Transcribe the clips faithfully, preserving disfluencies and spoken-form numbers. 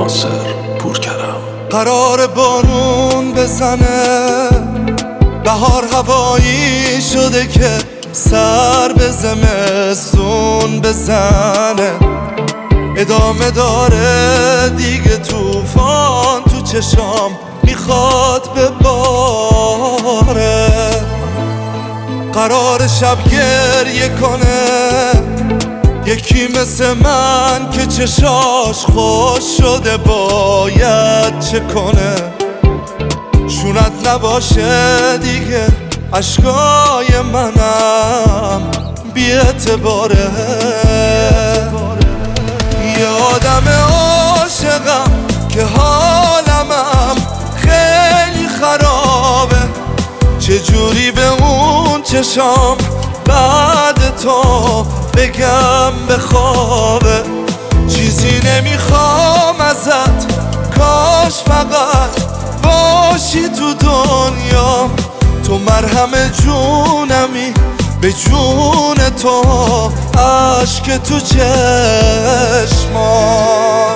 ناصر پورکرم. قرار بارون بزنه، بهار هوایی شده که سر به زمستون بزنه. ادامه داره دیگه طوفان تو چشام میخواد بباره. قرار شب گریه کنه یکی مثل من که چشاش خوش شده باید چه کنه. شونت نباشه دیگه عشقای منم بی اعتباره. یه آدم عاشقم که حالمم خیلی خرابه. چجوری به اون چشام بعد تو بگم بخوابه. چیزی نمیخوام ازت، کاش فقط باشی تو دنیا. تو مرهم جونمی، به جون تو عشق تو چشمام.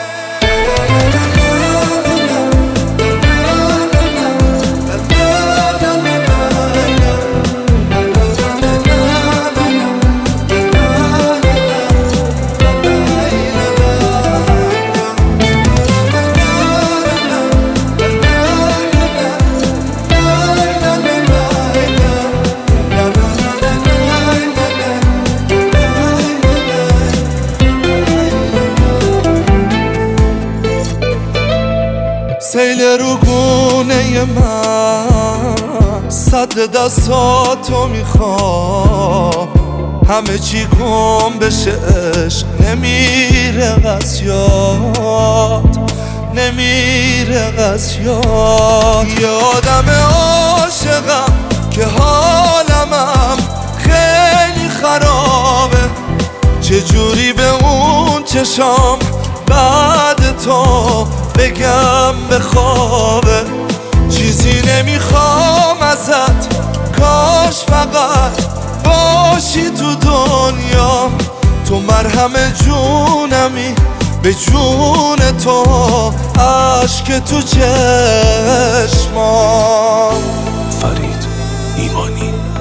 سیل رو گونه من صد دستاتو میخوام. همه چی گم بشه عشق نمیره از یاد، نمیره از یاد. یه آدم عاشقم که حالمم خیلی خرابه. چجوری به اون چشام بعد تو بگم بخوابه. چیزی نمیخوام ازت، کاش فقط باشی تو دنیا. تو مرهم جونمی، به جون تو عشق تو چشمام. فرید ایمانی.